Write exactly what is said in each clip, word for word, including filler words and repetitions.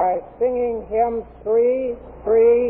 by singing hymn three thirty.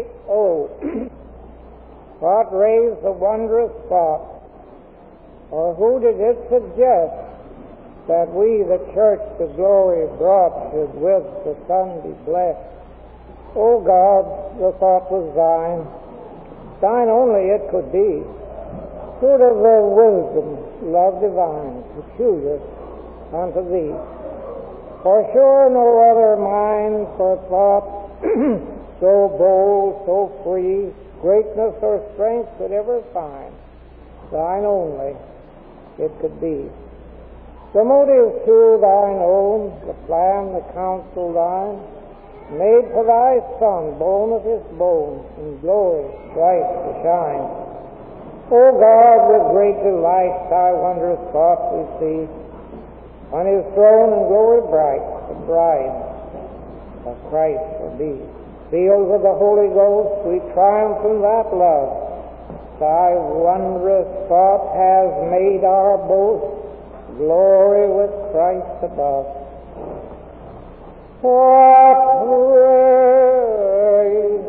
What raised the wondrous thought, or who did it suggest, that we, the church, the glory brought, should with the Son be blessed? O God, the thought was thine, thine only it could be. Fruit of the wisdom, love divine, peculiar unto thee. For sure no other mind for thought so bold, so free, greatness or strength could ever find. Thine only it could be. The motive to thine own, the plan, the counsel thine, made for thy Son, bone of his bone, in glory bright to shine. O God, with great delight thy wondrous thought we see, on his throne in glory bright, the bride of Christ shall be. Sealed with the Holy Ghost, we triumph in that love. Thy wondrous thought has made our boast, glory with Christ above. What praise,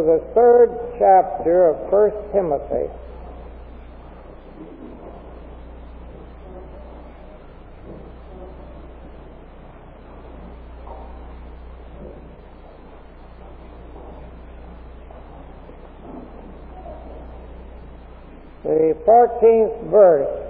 the third chapter of First Timothy. The fourteenth verse,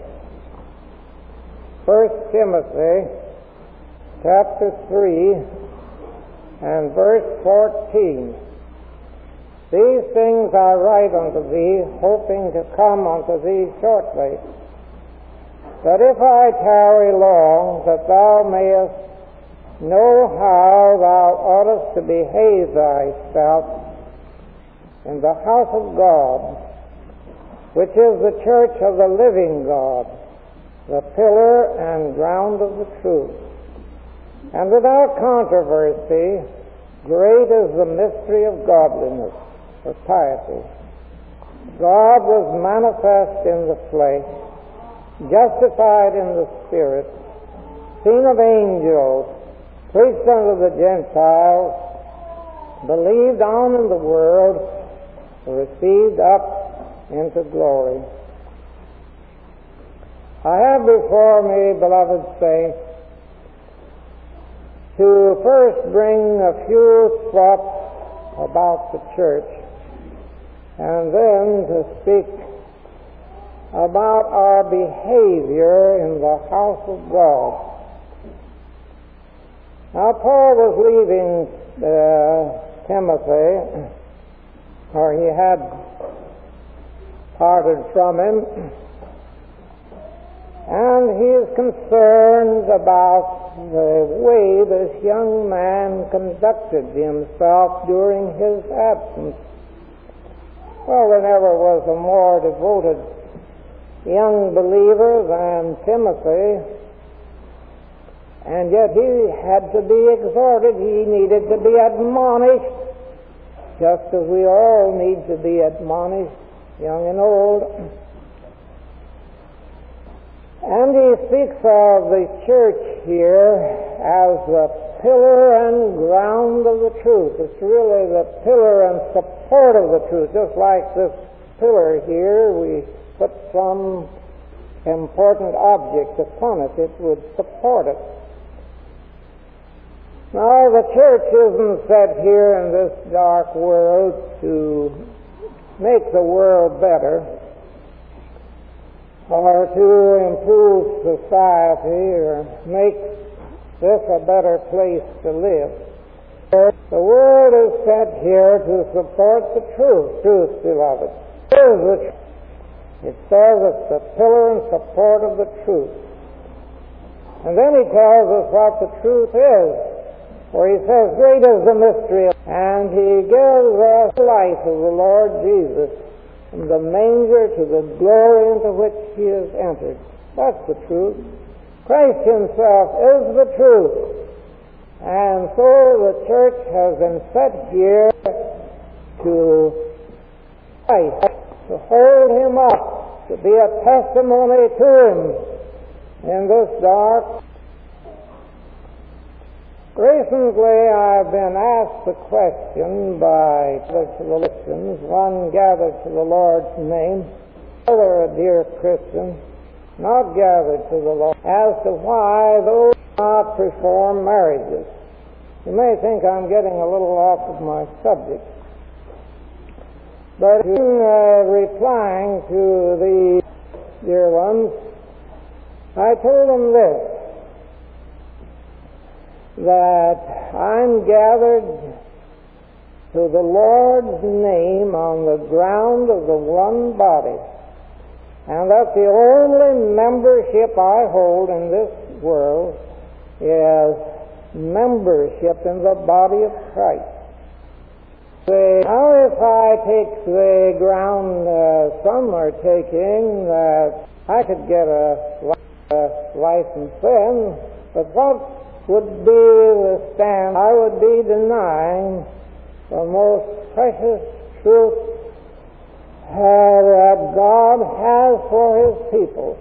First Timothy, chapter three, and verse fourteen. These things I write unto thee, hoping to come unto thee shortly. That if I tarry long, that thou mayest know how thou oughtest to behave thyself in the house of God, which is the church of the living God, the pillar and ground of the truth. And without controversy, great is the mystery of godliness, or piety. God was manifest in the flesh, justified in the spirit, seen of angels, preached unto the Gentiles, believed on in the world, received up into glory. I have before me, beloved saints, to first bring a few thoughts about the church, and then to speak about our behavior in the house of God. Now, Paul was leaving uh, Timothy, or he had parted from him, and he is concerned about the way this young man conducted himself during his absence. Well, there never was a more devoted young believer than Timothy, and yet he had to be exhorted. He needed to be admonished, just as we all need to be admonished, young and old. And he speaks of the church here as the pillar and ground of the truth. It's really the pillar and support of the truth. Just like this pillar here, we put some important object upon it, it would support it. Now, the church isn't set here in this dark world to make the world better, or to improve society, or make this a better place to live. The world is set here to support the truth, truth, beloved. Here's the truth. It says it's the pillar and support of the truth. And then he tells us what the truth is, for he says, great is the mystery, and he gives us the life of the Lord Jesus, from the manger to the glory into which he has entered. That's the truth. Christ himself is the truth. And so the church has been set here to Christ, to hold him up, to be a testimony to him in this dark. Recently I've been asked the question by the Christians, one gathered to the Lord's name, another a dear Christian, not gathered to the Lord, as to why those do not perform marriages. You may think I'm getting a little off of my subject, but in uh, replying to the dear ones, I told them this, that I'm gathered to the Lord's name on the ground of the one body, and that the only membership I hold in this world is membership in the body of Christ. Now, if I take the ground uh, some are taking, that I could get a, a license then, but what would be the stand? I would be denying the most precious truth uh, that God has for his people,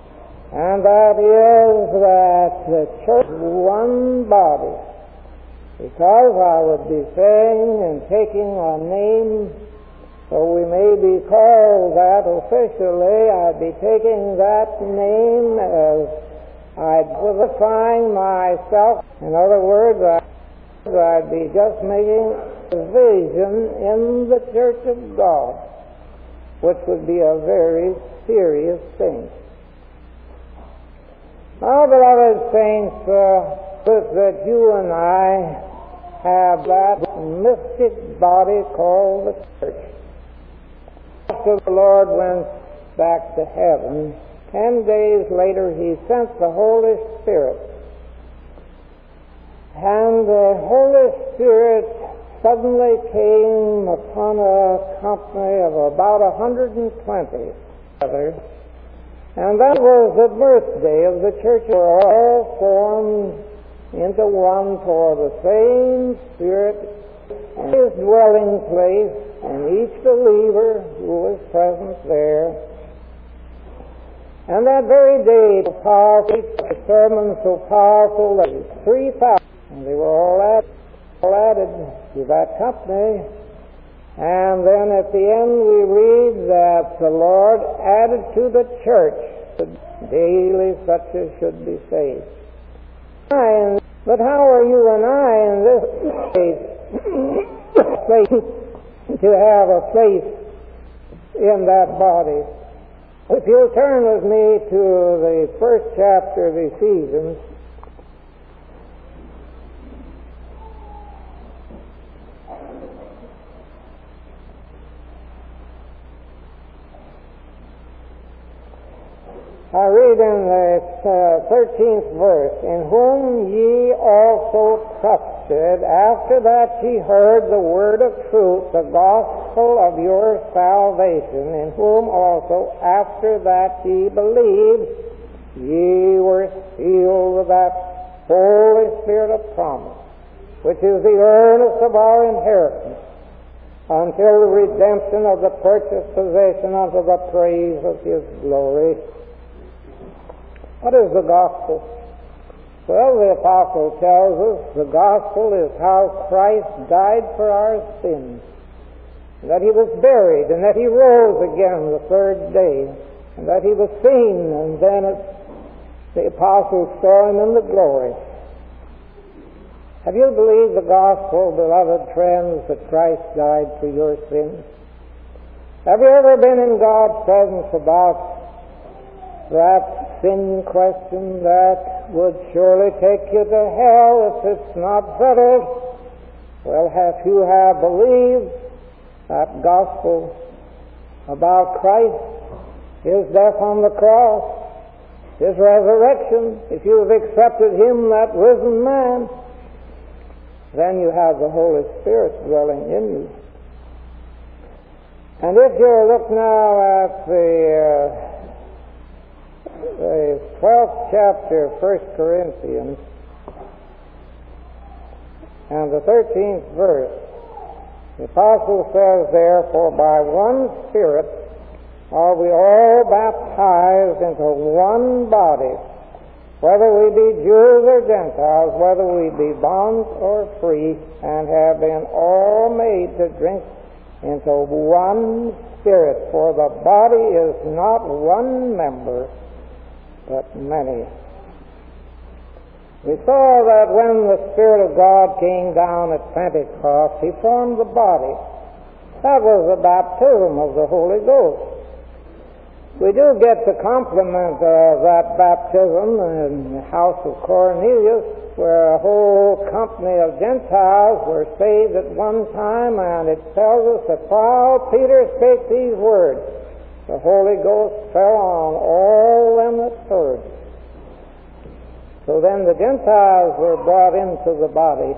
and that is that the church is one body, because I would be saying and taking a name, so we may be called that officially. I'd be taking that name as I'd qualifying myself. In other words, I'd be just making a vision in the church of God, which would be a very serious thing. Now, beloved saints, uh, that you and I have that mystic body called the church. After the Lord went back to heaven, ten days later he sent the Holy Spirit. And the Holy Spirit suddenly came upon a company of about one hundred twenty. And that was the birthday of the church. We were all formed into one, for the same Spirit and His dwelling place, and each believer who was present there. And that very day, so powerful, the sermon so powerful that three thousand, and they were all added, all added to that company. And then at the end we read that the Lord added to the church daily such as should be saved. But how are you and I in this place to have a place in that body? If you'll turn with me to the first chapter of Ephesians, I read in the uh, thirteenth verse, in whom ye also trusted, after that ye heard the word of truth, the gospel of your salvation, in whom also, after that ye believed, ye were sealed with that Holy Spirit of promise, which is the earnest of our inheritance, until the redemption of the purchased possession unto the praise of His glory. What is the gospel? Well, the apostle tells us the gospel is how Christ died for our sins, and that He was buried, and that He rose again the third day, and that He was seen, and then it, the apostles saw Him in the glory. Have you believed the gospel, beloved friends, that Christ died for your sins? Have you ever been in God's presence about that sin question that would surely take you to hell if it's not settled? Well, have you have believed that gospel about Christ, His death on the cross, His resurrection? If you have accepted Him, that risen man, then you have the Holy Spirit dwelling in you. And if you look now at the uh, the twelfth chapter of First Corinthians and the thirteenth verse, the apostle says, therefore by one Spirit are we all baptized into one body, whether we be Jews or Gentiles, whether we be bonds or free, and have been all made to drink into one Spirit. For the body is not one member, but many. We saw that when the Spirit of God came down at Pentecost, He formed the body. That was the baptism of the Holy Ghost. We do get the compliment of that baptism in the house of Cornelius, where a whole company of Gentiles were saved at one time, and it tells us that while Peter spake these words, the Holy Ghost fell on all them that heard. So then the Gentiles were brought into the body.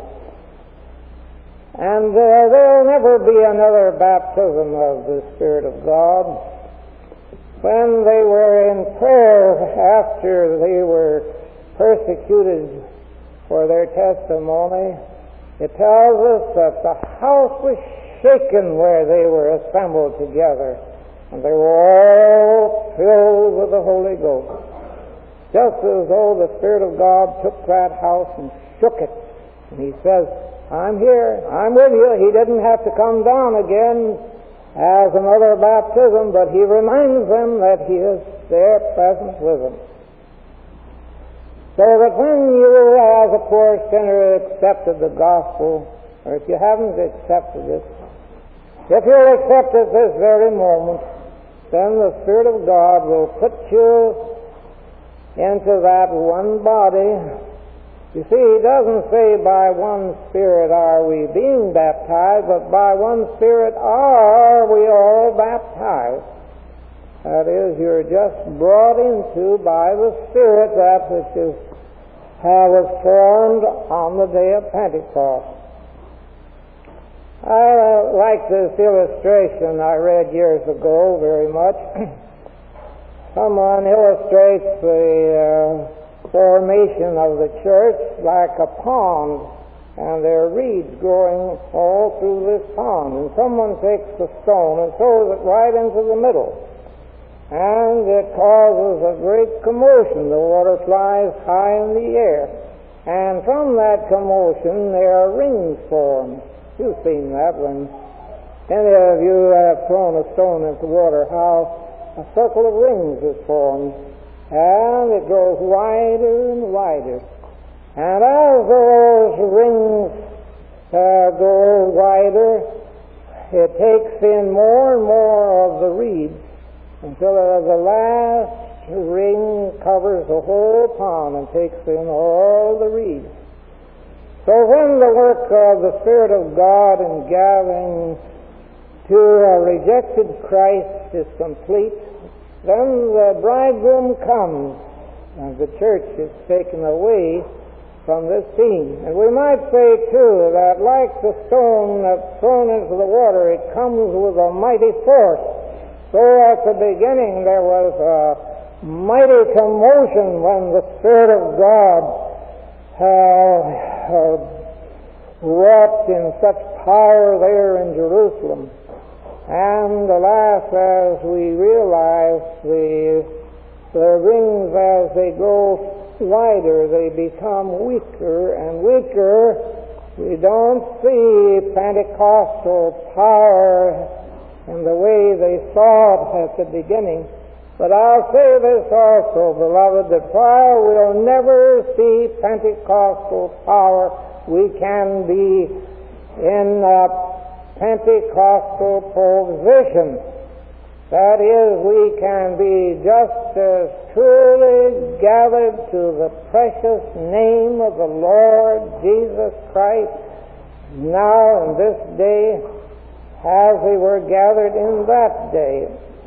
And uh, there'll never be another baptism of the Spirit of God. When they were in prayer after they were persecuted for their testimony, it tells us that the house was shaken where they were assembled together. And they were all filled with the Holy Ghost. Just as though the Spirit of God took that house and shook it And he says, I'm here, I'm with you. He didn't have to come down again as another baptism, but he reminds them that he is there present with them. So that when you, as a poor sinner, accepted the gospel, or if you haven't accepted it, if you'll accept it this very moment, then the Spirit of God will put you into that one body. You see, he doesn't say by one Spirit are we being baptized, but by one Spirit are we all baptized. That is, you're just brought into by the Spirit that which is, uh, was formed on the day of Pentecost. I uh, like this illustration I read years ago very much. Someone illustrates the uh, formation of the church like a pond, and there are reeds growing all through this pond. And someone takes a stone and throws it right into the middle, and it causes a great commotion. The water flies high in the air, and from that commotion there are rings formed. You've seen that when any of you have thrown a stone into water, how a circle of rings is formed, and it grows wider and wider. And as those rings uh, go wider, it takes in more and more of the reeds until the last ring covers the whole pond and takes in all the reeds. So when the work of the Spirit of God in gathering to a rejected Christ is complete, then the bridegroom comes, and the church is taken away from this scene. And we might say, too, that like the stone that's thrown into the water, it comes with a mighty force. So at the beginning there was a mighty commotion when the Spirit of God uh, Uh, wrought in such power there in Jerusalem. And alas, as we realize, the, the rings as they grow wider, they become weaker and weaker. We don't see Pentecostal power in the way they saw it at the beginning. But I'll say this also, beloved, that while we'll never see Pentecostal power, we can be in a Pentecostal position. That is, we can be just as truly gathered to the precious name of the Lord Jesus Christ now in this day as we were gathered in that day.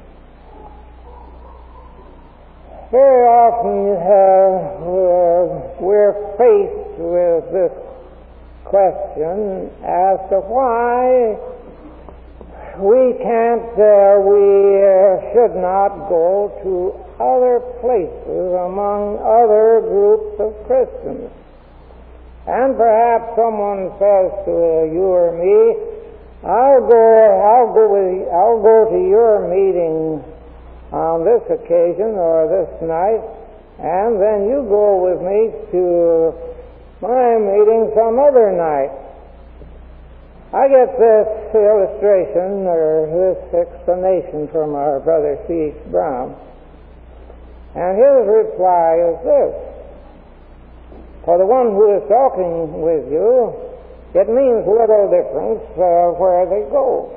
Very often uh, we're faced with this question as to why we can't, uh, we uh, should not go to other places among other groups of Christians. And perhaps someone says to you or me, I'll go, I'll go with, I'll go to your meeting on this occasion or this night, and then you go with me to my meeting some other night. I get this illustration or this explanation from our brother C H Brown, and his reply is this: for the one who is talking with you, it means little difference uh, where they go,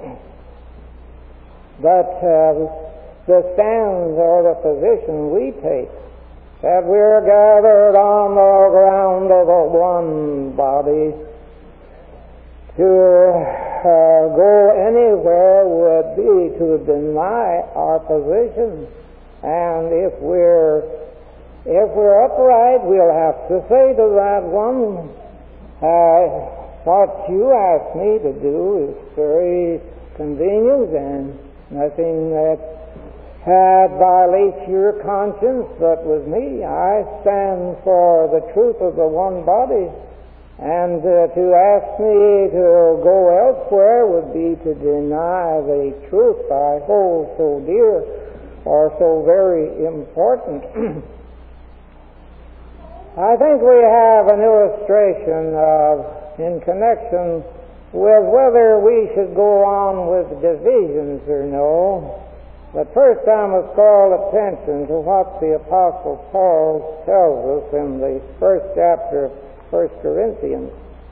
but uh, the stand or the position we take, that we're gathered on the ground of the one body, to uh, go anywhere would be to deny our position. And if we're if we're upright, we'll have to say to that one, uh, what you asked me to do is very convenient and nothing that uh, violates your conscience, but with me, I stand for the truth of the one body. And uh, to ask me to go elsewhere would be to deny the truth I hold so dear or so very important. I think we have an illustration of in connection with whether we should go on with divisions or no. But first I must call attention to what the Apostle Paul tells us in the first chapter of First Corinthians.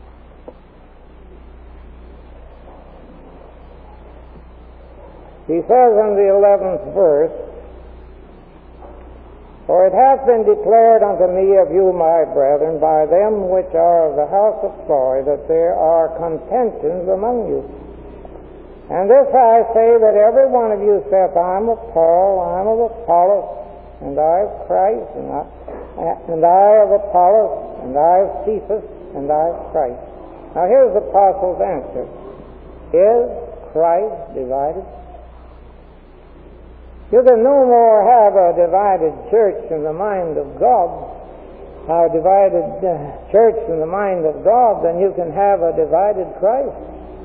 He says in the eleventh verse, "For it hath been declared unto me of you, my brethren, by them which are of the house of Chloe, that there are contentions among you. And this I say, that every one of you saith, I am of Paul, I am of Apollos, and I of Christ, and I, and I of Apollos, and I of Cephas, and I of Christ." Now here's the apostle's answer. Is Christ divided? You can no more have a divided church in the mind of God, a divided uh, church in the mind of God, than you can have a divided Christ.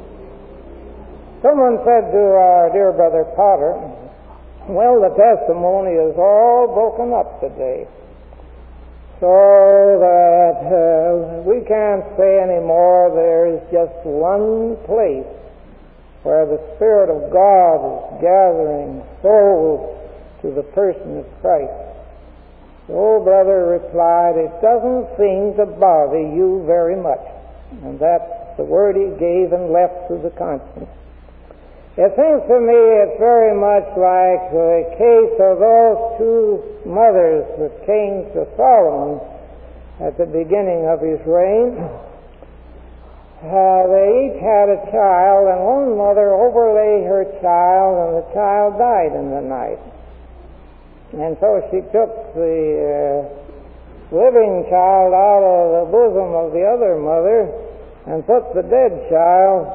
Someone said to our dear brother Potter, well, the testimony is all broken up today, so that uh, we can't say anymore there is just one place where the Spirit of God is gathering souls to the person of Christ. The old brother replied, it doesn't seem to bother you very much. And that's the word he gave and left to the conscience. It seems to me it's very much like the case of those two mothers that came to Solomon at the beginning of his reign. Uh, they each had a child, and one mother overlay her child, and the child died in the night. And so she took the uh, living child out of the bosom of the other mother and put the dead child,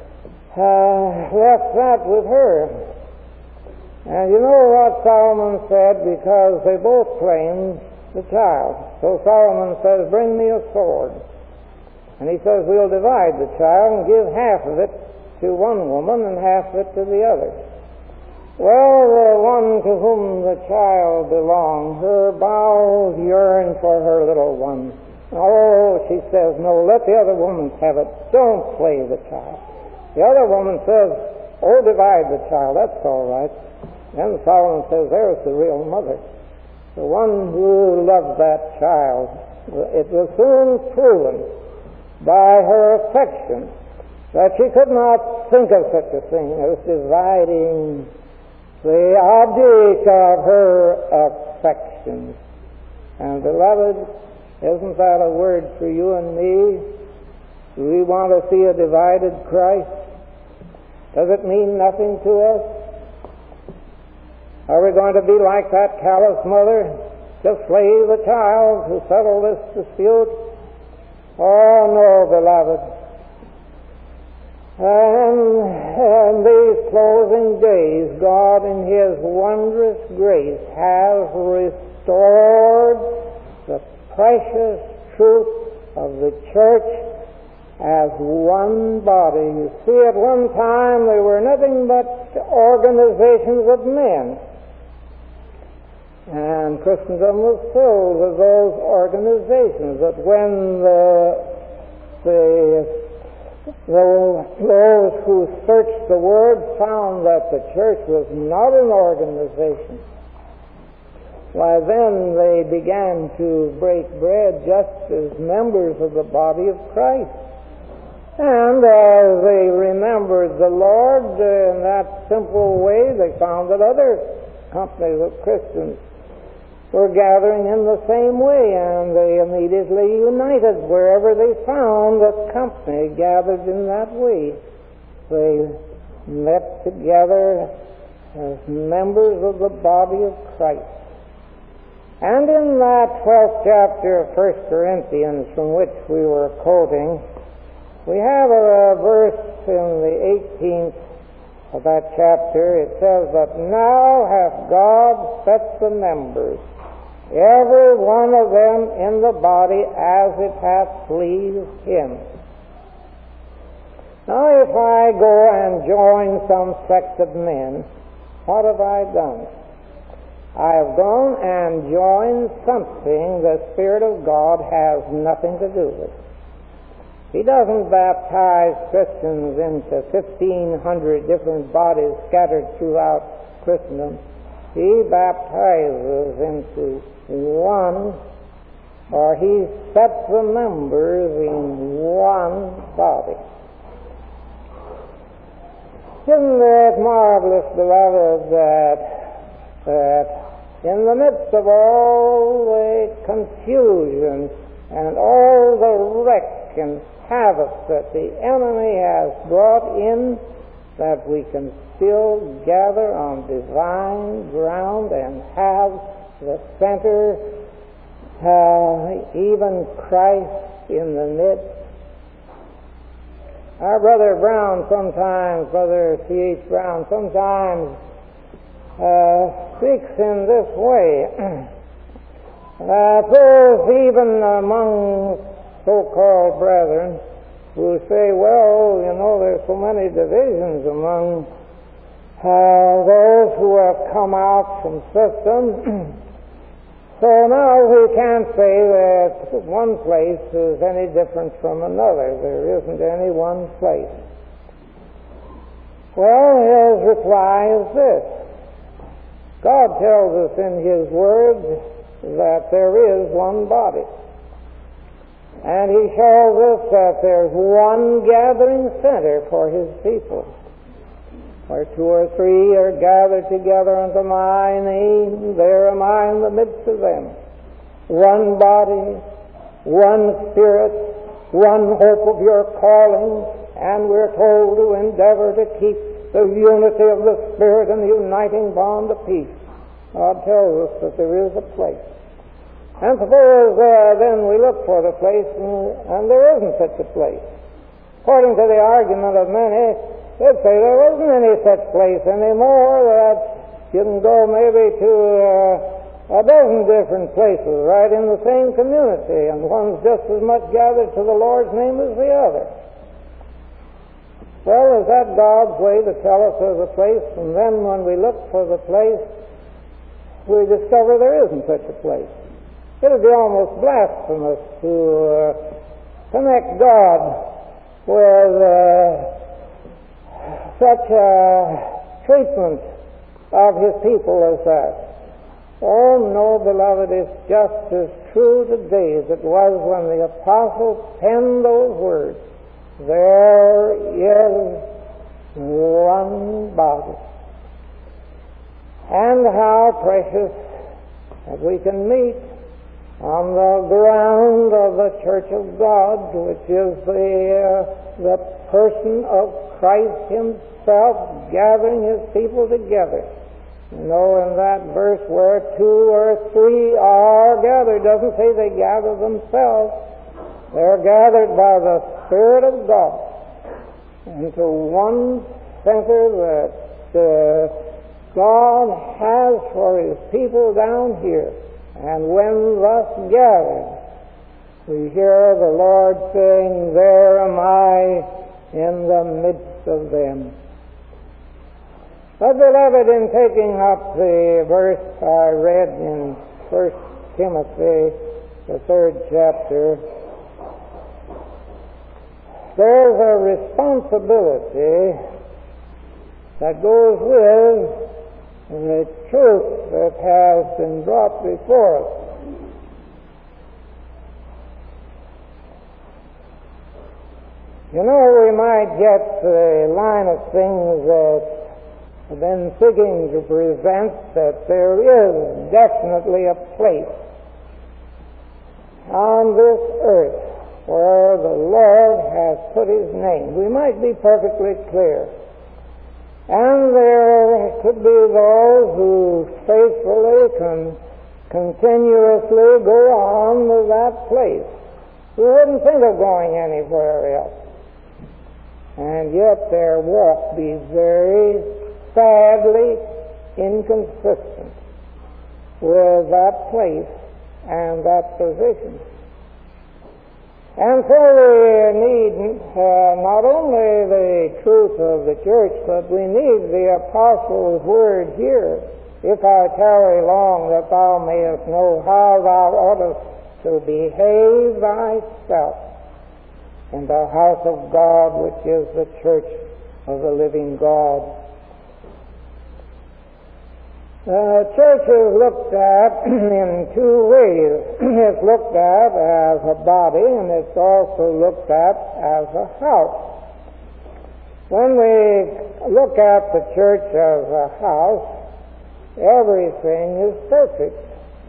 uh, left that with her. And you know what Solomon said, because they both claimed the child. So Solomon says, bring me a sword. And he says, we'll divide the child and give half of it to one woman and half of it to the other. Well, the one to whom the child belonged, her bowels yearned for her little one. Oh, she says, no, let the other woman have it. Don't play the child. The other woman says, oh, divide the child. That's all right. Then Solomon says, there's the real mother. The one who loved that child. It was soon proven by her affection that she could not think of such a thing as dividing the object of her affection. And beloved, isn't that a word for you and me? Do we want to see a divided Christ? Does it mean nothing to us? Are we going to be like that callous mother, to slay the child to settle this dispute? Oh, no, beloved. And in these closing days, God in His wondrous grace has restored the precious truth of the church as one body. You see, at one time they were nothing but organizations of men. And Christendom was filled with those organizations. But when the, the, those who searched the Word found that the church was not an organization, why then they began to break bread just as members of the body of Christ. And as they remembered the Lord in that simple way, they found that other companies of Christians were gathering in the same way, and they immediately united wherever they found a company gathered in that way. They met together as members of the body of Christ. And in that twelfth chapter of First Corinthians, from which we were quoting, we have a, a verse in the eighteenth of that chapter. It says, "But now hath God set the members, every one of them in the body, as it hath pleased Him." Now, if I go and join some sect of men, what have I done? I have gone and joined something the Spirit of God has nothing to do with. He doesn't baptize Christians into fifteen hundred different bodies scattered throughout Christendom. He baptizes into one, or he sets the members in one body. Isn't it marvelous, beloved, that, that in the midst of all the confusion and all the wreck and havoc that the enemy has brought in, that we can still gather on divine ground and have the center, uh, even Christ in the midst. Our Brother Brown sometimes, Brother C H Brown, sometimes uh, speaks in this way. uh, there's even among so-called brethren who say, well, you know, there's so many divisions among uh, those who have come out from system. So now we can't say that one place is any different from another. There isn't any one place. Well, his reply is this. God tells us in His Word that there is one body. And He shows us that there's one gathering center for His people. Where two or three are gathered together unto my name, there am I in the midst of them. One body, one Spirit, one hope of your calling, and we're told to endeavor to keep the unity of the Spirit and the uniting bond of peace. God tells us that there is a place. And suppose uh, then we look for the place, and, and there isn't such a place. According to the argument of many, they'd say there isn't any such place anymore, that you can go maybe to uh, a dozen different places right in the same community, and one's just as much gathered to the Lord's name as the other. Well, is that God's way to tell us there's a place, and then when we look for the place, we discover there isn't such a place? It would be almost blasphemous to uh, connect God with uh, such a treatment of His people as that. Oh no, beloved, it's just as true today as it was when the apostle penned those words. There is one body. And how precious that we can meet on the ground of the Church of God, which is the, uh, the person of Christ Himself gathering His people together. You know, in that verse where two or three are gathered, doesn't say they gather themselves. They're gathered by the Spirit of God into one center that uh, God has for His people down here. And when thus gathered, we hear the Lord saying, there am I in the midst of them. But beloved, in taking up the verse I read in First Timothy, the third chapter, there's a responsibility that goes with the truth that has been brought before us. You know, we might get the line of things that have been seeking to present that there is definitely a place on this earth where the Lord has put His name. We might be perfectly clear. And there could be those who faithfully can continuously go on to that place, who wouldn't think of going anywhere else. And yet their walk be very sadly inconsistent with that place and that position. And so we need uh, not only the truth of the church, but we need the apostle's word here. If I tarry long, that thou mayest know how thou oughtest to behave thyself in the house of God, which is the church of the living God. The church is looked at in two ways. It's looked at as a body, and it's also looked at as a house. When we look at the church as a house, everything is perfect.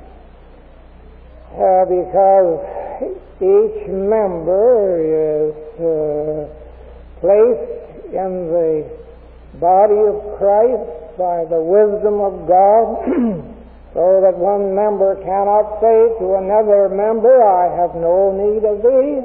Uh, because each member is uh, placed in the body of Christ by the wisdom of God, so that one member cannot say to another member, I have no need of thee.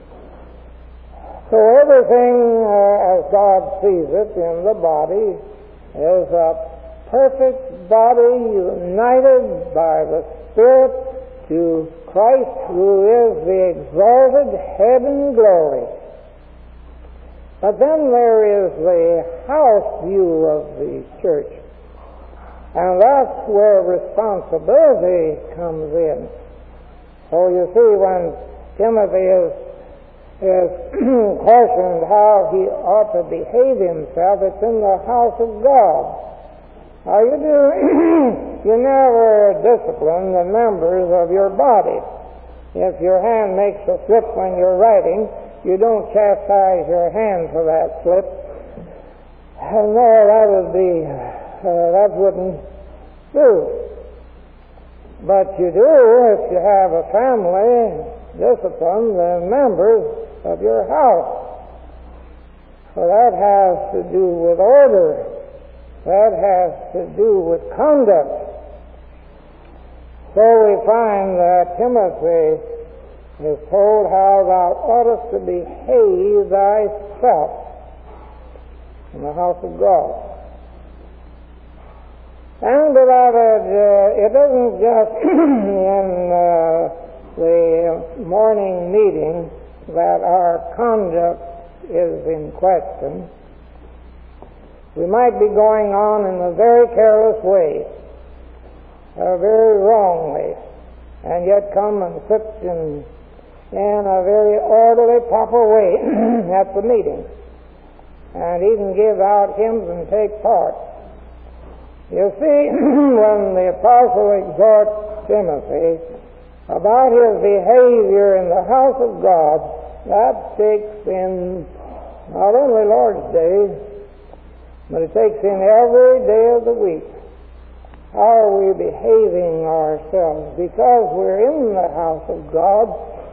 So everything uh, as God sees it in the body is a perfect body united by the Spirit to Christ, who is the exalted head in glory. But then there is the house view of the church, and that's where responsibility comes in. So you see, when Timothy is, is questioned how he ought to behave himself, it's in the house of God. Now you do, you never discipline the members of your body. If your hand makes a slip when you're writing, you don't chastise your hand for that slip. No, that would be, uh, that wouldn't do. But you do, if you have a family, discipline the members of your house. So that has to do with order. That has to do with conduct. So we find that Timothy is told how thou oughtest to behave thyself in the house of God. And beloved, uh, it isn't just in uh, the morning meeting that our conduct is in question. We might be going on in a very careless way, a very wrong way, and yet come and sit in, in a very orderly, proper way at the meeting, and even give out hymns and take part. You see, when the apostle exhorts Timothy about his behavior in the house of God, that takes in not only Lord's Day, but it takes in every day of the week. How are we behaving ourselves? Because we're in the house of God,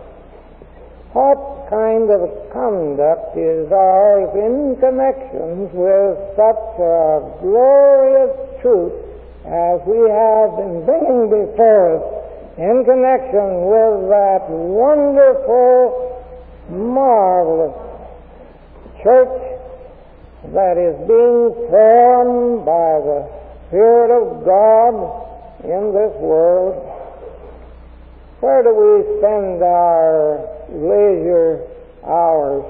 what kind of conduct is ours in connection with such a glorious truth as we have been bringing before us in connection with that wonderful, marvelous church that is being formed by the Spirit of God in this world? Where do we spend our leisure hours?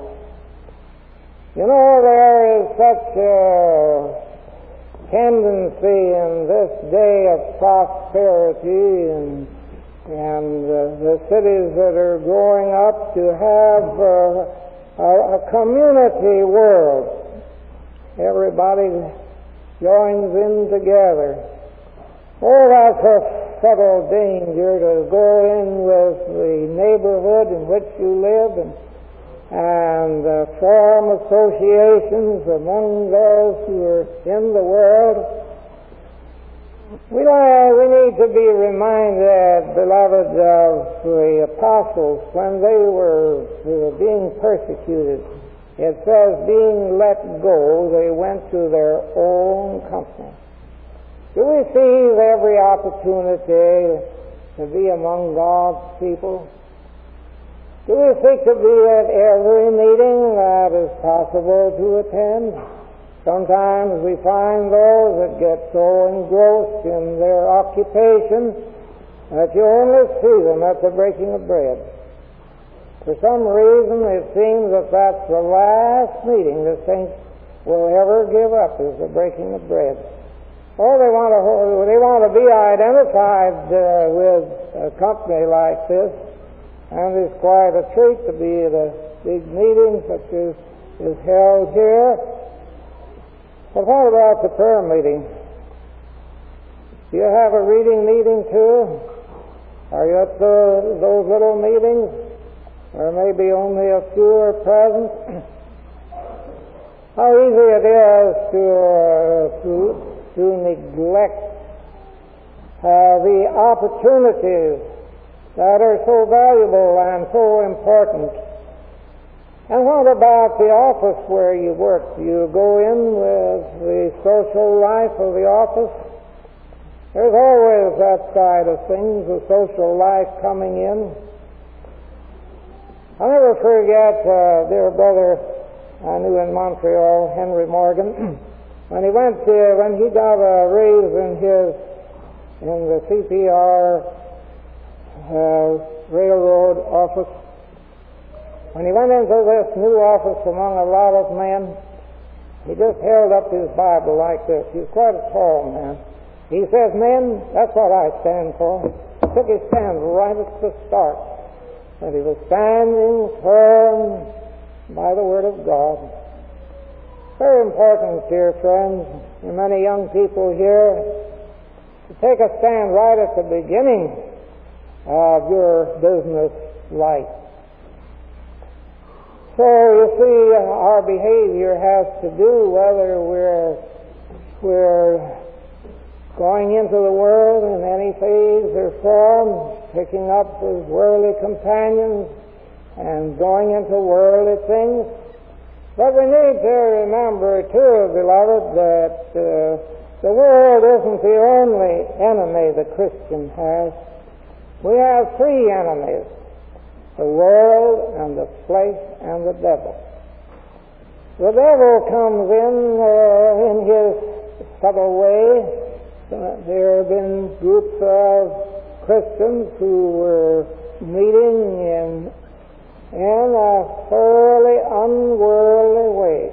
You know, there is such a tendency in this day of prosperity and, and uh, the cities that are growing up to have uh, a, a community world. Everybody joins in together. Oh, that's a subtle danger to go in with the neighborhood in which you live and, and uh, form associations among those who are in the world. We, uh, we need to be reminded, beloved, of the apostles when they were uh, being persecuted. It says, being let go, they went to their own company. Do we seize every opportunity to be among God's people? Do we seek to be at every meeting that is possible to attend? Sometimes we find those that get so engrossed in their occupation that you only see them at the breaking of bread. For some reason, it seems that that's the last meeting the saints will ever give up, is the breaking of bread. Or they want to they want to be identified uh, with a company like this, and it's quite a treat to be the big meeting such as is held here. But what about the prayer meeting? Do you have a reading meeting too? Are you at the, those little meetings where maybe only a few are present? How easy it is to, uh, to, to neglect uh, the opportunities that are so valuable and so important. And what about the office where you work? Do you go in with the social life of the office? There's always that side of things, the social life coming in. I'll never forget uh, dear brother I knew in Montreal, Henry Morgan, when he went to, when he got a raise in his, in the C P R uh, railroad office. When he went into this new office among a lot of men, he just held up his Bible like this. He was quite a tall man. He says, "Men, that's what I stand for." He took his stand right at the start. That he was standing firm by the Word of God. Very important, dear friends, and many young people here, to take a stand right at the beginning of your business life. So, you see, our behavior has to do whether we're, we're going into the world in any phase or form, picking up with worldly companions, and going into worldly things. But we need to remember, too, beloved, that uh, the world isn't the only enemy the Christian has. We have three enemies: the world and the flesh and the devil. The devil comes in uh, in his subtle way. Uh, there have been groups of Christians who were meeting in in a thoroughly unworldly way,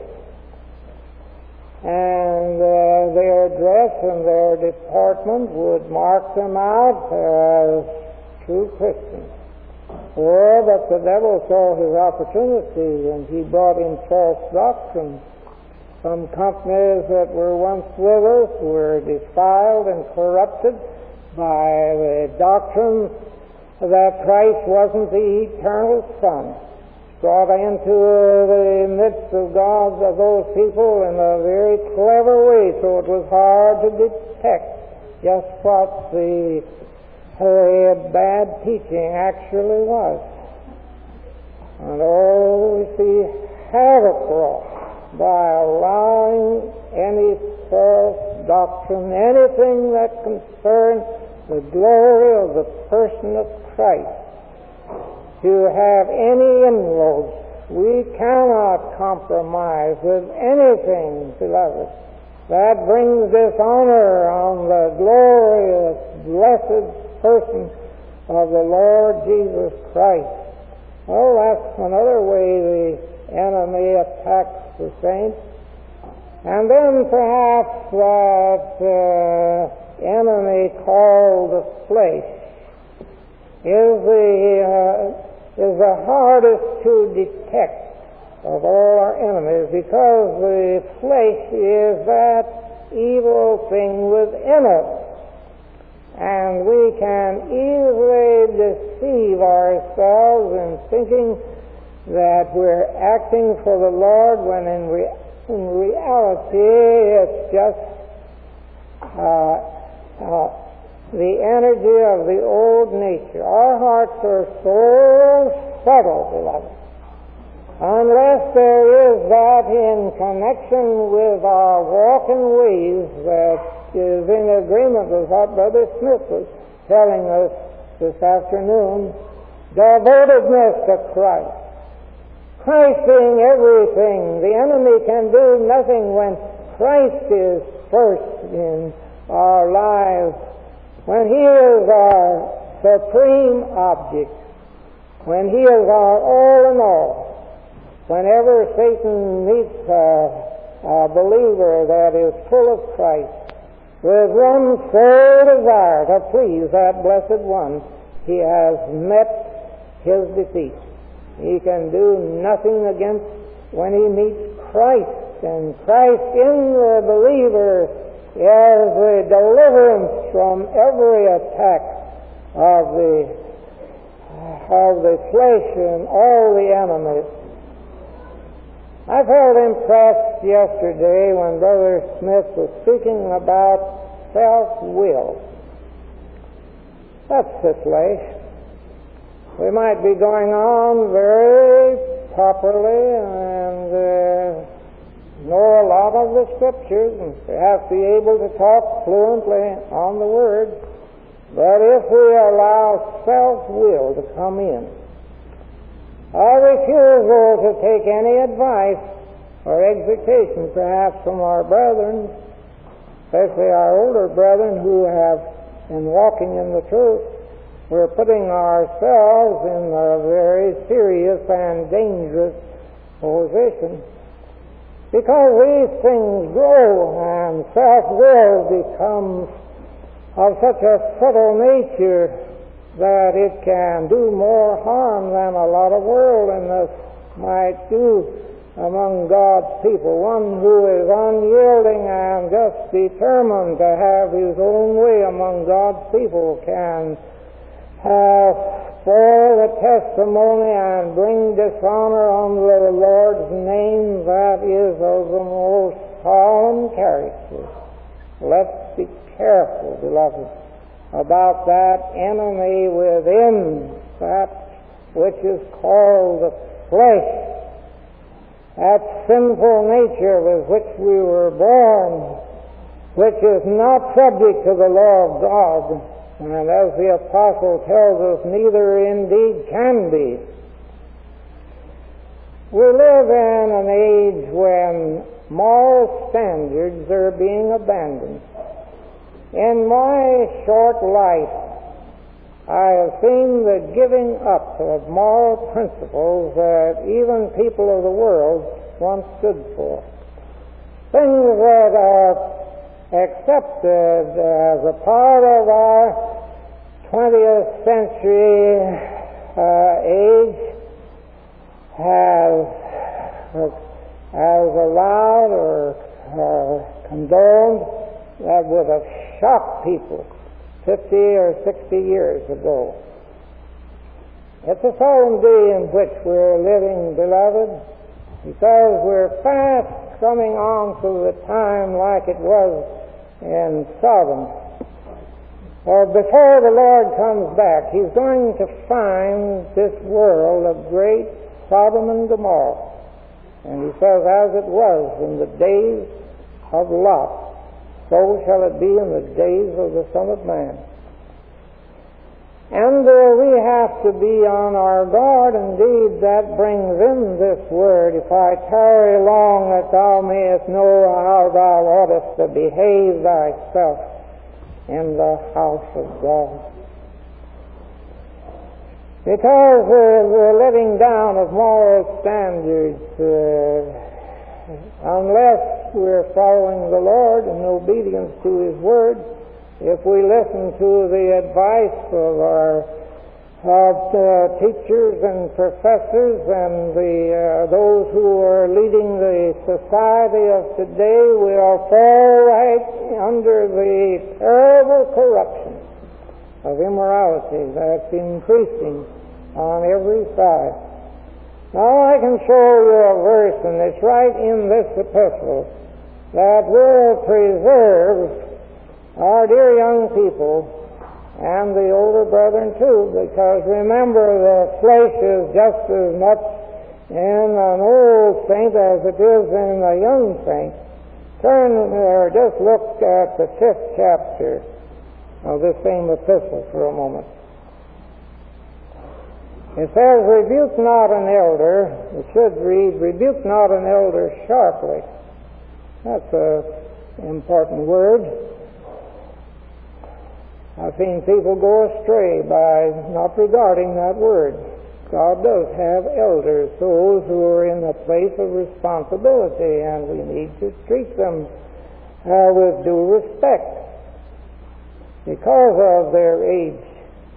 and uh, their dress and their deportment would mark them out as true Christians. Or, but the devil saw his opportunity, and he brought in false doctrine. Some companies that were once with us were defiled and corrupted by the doctrine that Christ wasn't the eternal Son. Brought into the midst of God of those people in a very clever way, so it was hard to detect just what the uh, bad teaching actually was. And oh, we see havoc wrought by allowing any false doctrine, anything that concerns the glory of the person of Christ, to have any inroads. We cannot compromise with anything, beloved, that brings dishonor on the glorious, blessed person of the Lord Jesus Christ. Well, that's another way the enemy attacks the saints. And then perhaps that uh, enemy called the flesh is the uh, is the hardest to detect of all our enemies, because the flesh is that evil thing within us, and we can easily deceive ourselves in thinking that we're acting for the Lord when in, re- in reality it's just uh, Uh, the energy of the old nature. Our hearts are so subtle, beloved. Unless there is that in connection with our walking ways that is in agreement with what Brother Smith was telling us this afternoon, devotedness to Christ. Christ being everything. The enemy can do nothing when Christ is first in our lives, when He is our supreme object, when He is our all in all. Whenever Satan meets a, a believer that is full of Christ, with one sole desire to please that blessed one, he has met his defeat. he can do nothing against when he meets Christ. And Christ in the believer is the deliverance from every attack of the of the flesh and all the enemies. I felt impressed yesterday when Brother Smith was speaking about self-will. That's the flesh. We might be going on very properly and uh, know a lot of the Scriptures and perhaps be able to talk fluently on the Word, but if we allow self-will to come in, our refusal to take any advice or exhortation perhaps from our brethren, especially our older brethren who have been walking in the truth, we're putting ourselves in a very serious and dangerous position. Because these things grow and self-will becomes of such a subtle nature that it can do more harm than a lot of worldliness might do among God's people. One who is unyielding and just determined to have his own way among God's people can uh, spoil the testimony and bring dishonor on the Lord's name. That is of the most solemn character. Let's be careful, beloved, about that enemy within, that which is called the flesh, that sinful nature with which we were born, which is not subject to the law of God, and as the apostle tells us, neither indeed can be. We live in an age when moral standards are being abandoned. In my short life, I have seen the giving up of moral principles that even people of the world once stood for. Things that are accepted as a part of our twentieth century uh, age has, has allowed or uh, condoned that would have shocked people fifty or sixty years ago. It's a solemn day in which we're living, beloved, because we're fast coming on to the time like it was in Sodom. Or before the Lord comes back, He's going to find this world a great Sodom and Gomorrah. And He says, as it was in the days of Lot, so shall it be in the days of the Son of Man. And uh, we have to be on our guard. Indeed, that brings in this word, if I tarry long, that thou mayest know how thou oughtest to behave thyself in the house of God. Because uh, the letting down of moral standards, uh, unless we're following the Lord in obedience to His Word, if we listen to the advice of our of uh, teachers and professors and the uh, those who are leading the society of today, we'll fall right under the terrible corruption of immorality that's increasing on every side. Now I can show you a verse, and it's right in this epistle, that will preserve our dear young people and the older brethren too, because remember, the flesh is just as much in an old saint as it is in a young saint. Turn or just look at the fifth chapter of this same epistle for a moment. It says, rebuke not an elder. It should read, rebuke not an elder sharply. That's an important word. I've seen people go astray by not regarding that word. God does have elders, those who are in a place of responsibility, and we need to treat them uh, with due respect because of their age.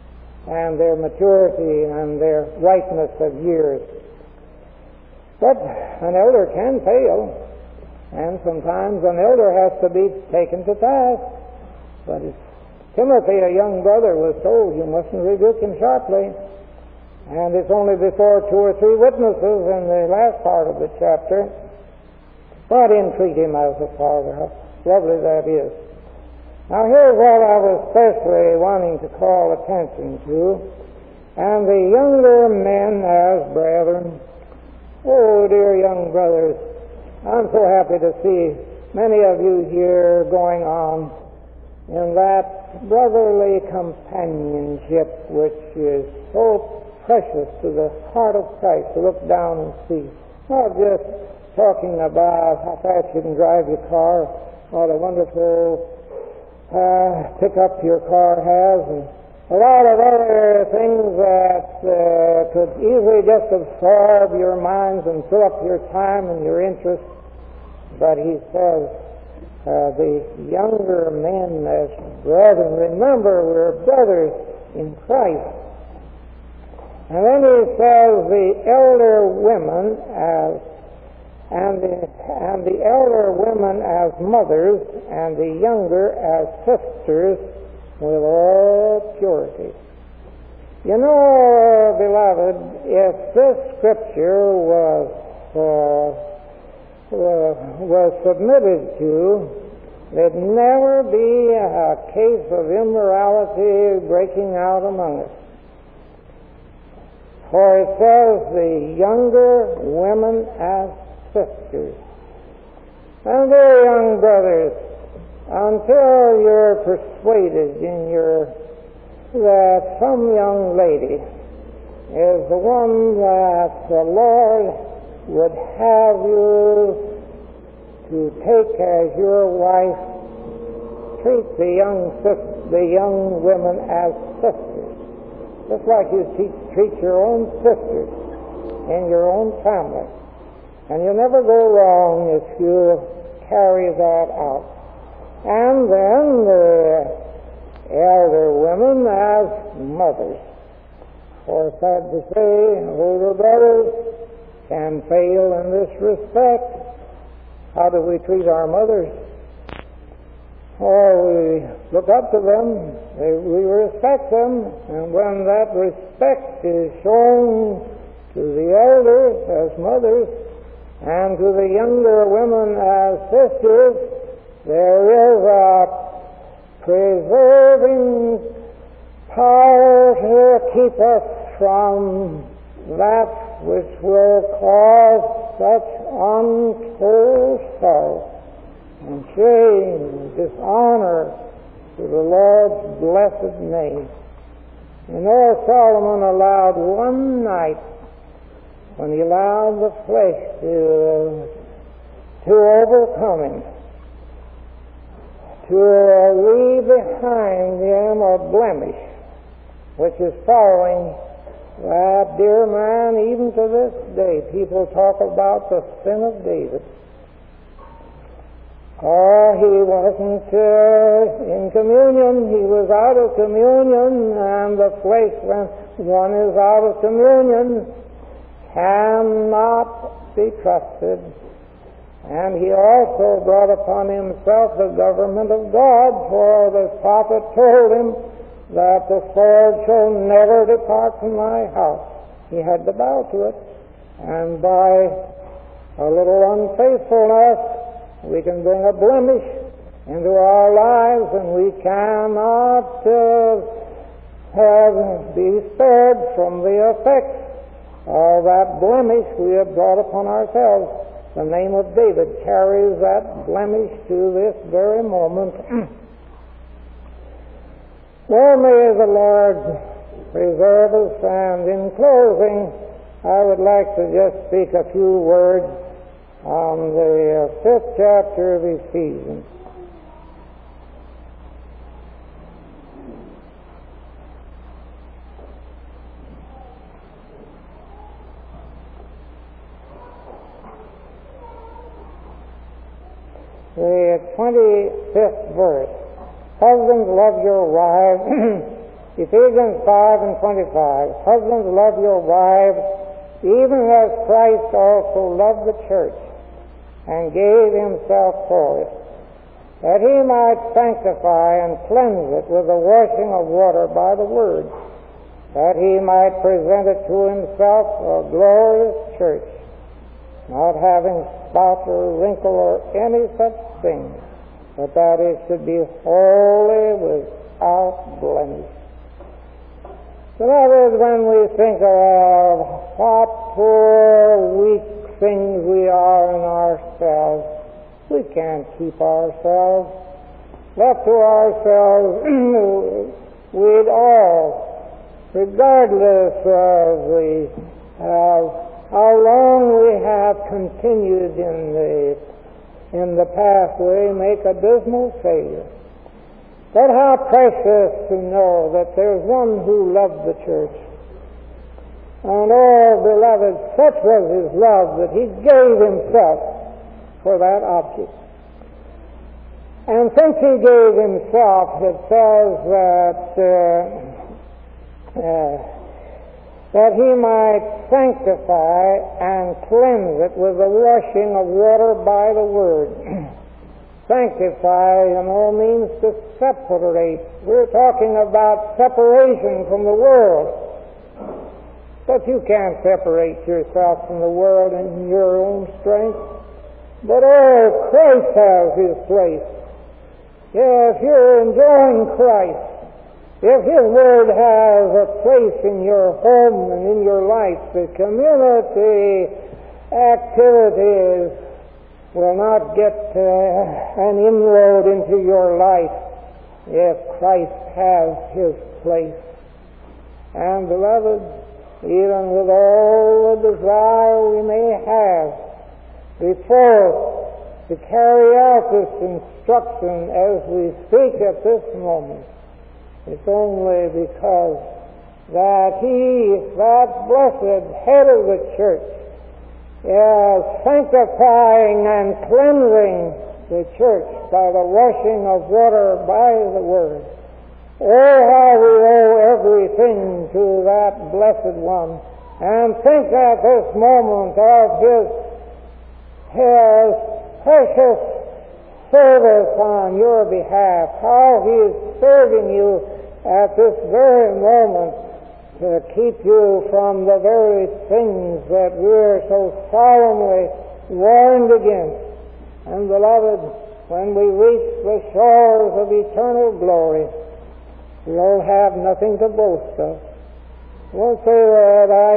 and their maturity and their ripeness of years. But an elder can fail, and sometimes an elder has to be taken to task. But as Timothy, a young brother, was told, you mustn't rebuke him sharply. And it's only before two or three witnesses in the last part of the chapter. But entreat him as a father. How lovely that is. Now here's what I was especially wanting to call attention to. And the younger men as brethren. Oh, dear young brothers, I'm so happy to see many of you here going on in that brotherly companionship which is so precious to the heart of Christ, to look down and see. Not just talking about how fast you can drive your car, what a wonderful uh, pickup your car has, and a lot of other things that uh, could easily just absorb your minds and fill up your time and your interest. But he says, uh, the younger men as brethren, remember we're brothers in Christ. And then he says the elder women as and the, and the elder women as mothers, and the younger as sisters, with all purity. You know, beloved, if this scripture was uh, uh, was submitted to, there'd never be a case of immorality breaking out among us. For it says the younger women as sisters. And dear young brothers, until you're persuaded in your that some young lady is the one that the Lord would have you to take as your wife, treat the young sis- the young women as sisters, just like you teach, treat your own sisters in your own family. And you'll never go wrong if you carry that out. And then the elder women as mothers. For sad to say, older brothers can fail in this respect. How do we treat our mothers? Oh, we look up to them, we respect them, and when that respect is shown to the elders as mothers, and to the younger women as sisters, there is a preserving power to keep us from that which will cause such untold sorrow and shame and dishonor to the Lord's blessed name. You know, Solomon allowed one night when he allowed the flesh to, to overcome him, to leave behind him a blemish which is following that dear man even to this day. People talk about the sin of David. Oh, he wasn't uh, in communion, he was out of communion, and the flesh, when one is out of communion, cannot be trusted. And he also brought upon himself the government of God, for the prophet told him that the sword shall never depart from thy house. He had to bow to it, and by a little unfaithfulness we can bring a blemish into our lives, and we cannot uh, have, be spared from the effects of that blemish we have brought upon ourselves. The name of David carries that blemish to this very moment. Well, may the Lord preserve us, and in closing, I would like to just speak a few words on the fifth chapter of Ephesians. The twenty-fifth verse. Husbands, love your wives Ephesians five and twenty-five, husbands, love your wives, even as Christ also loved the church and gave himself for it, that he might sanctify and cleanse it with the washing of water by the word, that he might present it to himself a glorious church, not having spot or wrinkle or any such thing, but that it should be holy without blemish. In other words, when we think of what poor, weak things we are in ourselves, we can't keep ourselves. Left to ourselves, we'd all, regardless of the uh, how long we have continued in the in the pathway, make a dismal failure. But how precious to know that there's one who loved the church. And oh, beloved, such was his love that he gave himself for that object. And since he gave himself, it says that uh, uh, that he might sanctify and cleanse it with the washing of water by the word. Sanctify, you know, means to separate. We're talking about separation from the world. But you can't separate yourself from the world in your own strength. But oh, Christ has his place. Yeah, if you're enjoying Christ, if his word has a place in your home and in your life, the community activities will not get uh, an inroad into your life if Christ has his place. And beloved, even with all the desire we may have before us to carry out this instruction as we speak at this moment, it's only because that he, that blessed head of the church, is sanctifying and cleansing the church by the washing of water by the word. Oh, how we owe everything to that blessed one. And think at this moment of his, his precious service on your behalf, how he is serving you at this very moment to keep you from the very things that we're so solemnly warned against. And beloved, when we reach the shores of eternal glory, we'll have nothing to boast of. We'll say that I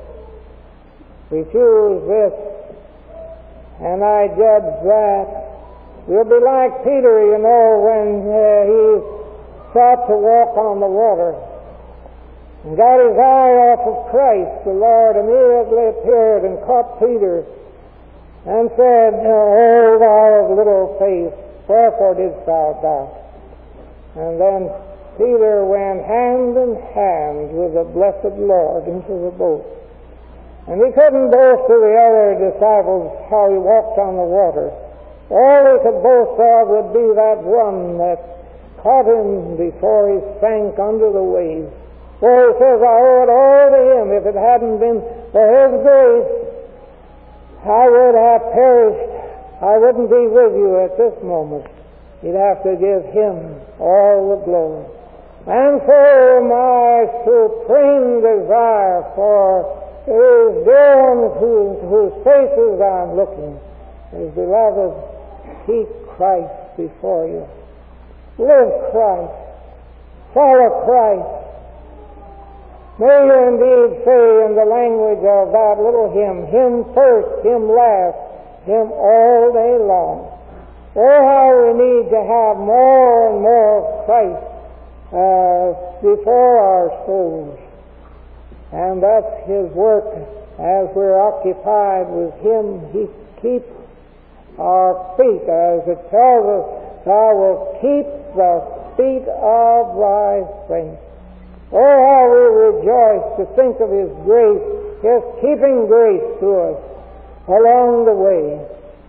refuse this and I judge that. We'll be like Peter, you know, when uh, he sought to walk on the water and got his eye off of Christ. The Lord immediately appeared and caught Peter and said, "O thou of little faith, wherefore didst thou doubt?" And then Peter went hand in hand with the blessed Lord into the boat. And he couldn't boast to the other disciples how he walked on the water. All he could boast of would be that one that caught him before he sank under the waves. For he says, "I owe it all to him. If it hadn't been for his grace, I would have perished. I wouldn't be with you at this moment." You'd have to give him all the glory. And so my supreme desire for is dear ones whose, whose faces I'm looking is, beloved, keep Christ before you. Live Christ. Follow Christ. May you indeed say in the language of that little hymn, Him first, Him last, Him all day long. Oh, how we need to have more and more of Christ uh, before our souls. And that's his work. As we're occupied with him, he keeps our feet, as it tells us, "Thou wilt keep the feet of thy saints." Oh, how we rejoice to think of his grace, his keeping grace to us along the way.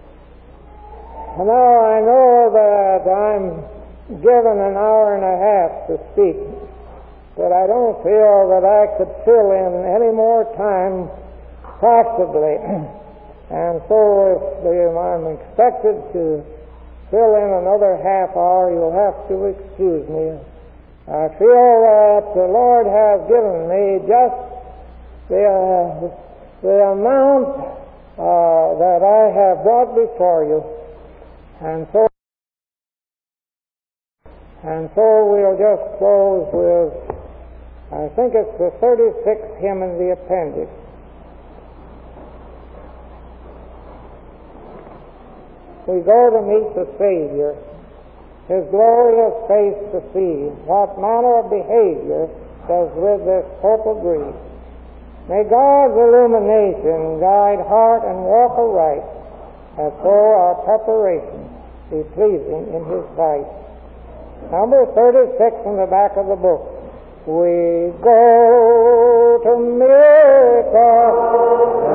Now I know that I'm given an hour and a half to speak, but I don't feel that I could fill in any more time possibly. And so if the, I'm expected to fill in another half hour, you'll have to excuse me. I feel that the Lord has given me just the, uh, the amount uh, that I have brought before you. And so And so we'll just close with, I think it's the thirty-sixth hymn in the appendix. We go to meet the Savior, His glorious face to see. What manner of behavior does with this hope agree? May God's illumination guide heart and walk aright, as so our preparation be pleasing in His sight. Number thirty-six in the back of the book. We go to meet the